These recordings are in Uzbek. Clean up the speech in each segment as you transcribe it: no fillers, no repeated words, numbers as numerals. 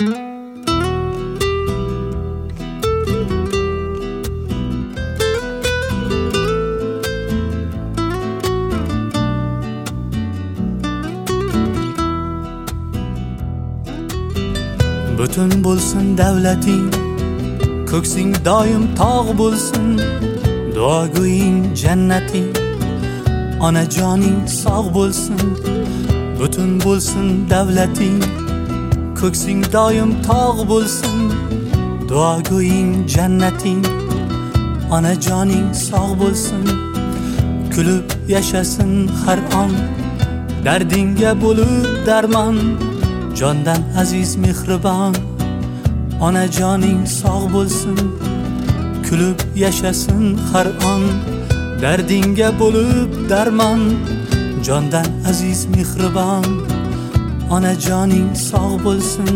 Butun bo'lsin davlating, ko'ksing doim tog' bo'lsin, duogo'ying jannating, onajoning sog' bo'lsin. Butun bo'lsin davlating, ko'ksing doim tog' bo'lsin, duogo'ying jannating, onajoning sog' bo'lsin. Kulib yashasin har on, dardingga bo'lib darmon, jondan aziz mehribon, onajoning sog' bo'lsin. Kulib yashasin har on, dardingga bo'lib darmon, jondan aziz mehribon, onajoning sog' bo'lsin.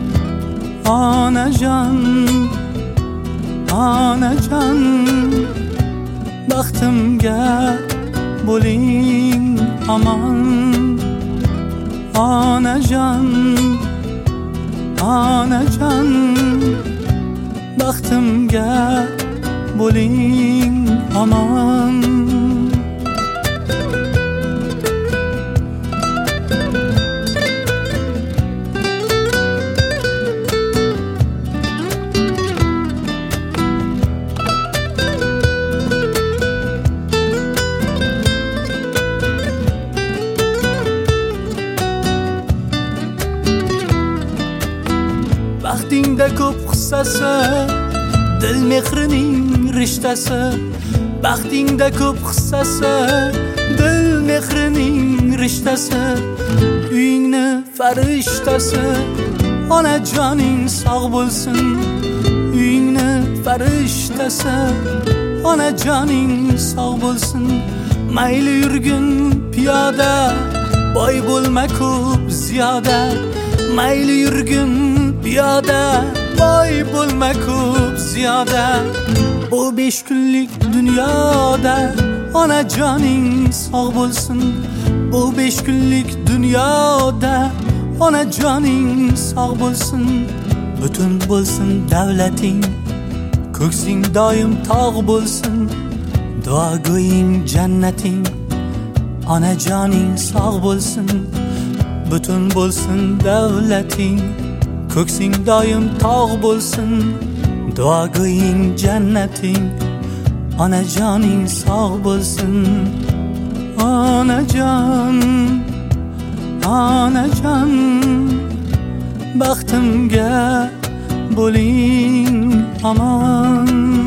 Onajon, onajon, baxtimga bo'ling omon. Onajon, onajon, baxtimga bo'ling omon. Baxtingda ko'p hissasi, dil mehrining rishtasi. Baxtingda ko'p hissasi, dil mehrining rishtasi. Uyingni farishtasi, onajoning sog' bo'lsin. Uyingni farishtasi, onajoning sog' bo'lsin. Mayli yurgin piyoda, boy bo'lma ko'p ziyoda. Mayli yurgin piyoda, boy bo'lma ko'p ziyoda. Bu 5 kunlik dunyoda onajoning sog' bo'lsin. Bu 5 kunlik dunyoda onajoning sog' bo'lsin. Butun bo'lsin davlating, ko'ksing doim tog' bo'lsin, duogo'ying jannating, onajoning sog' bo'lsin. Butun bo'lsin davlating, ko'ksing doim tog' bo'lsin, duogo'ying jannating, onajoning sog' bo'lsin. Onajon, onajon, baxtimga bo'ling omon.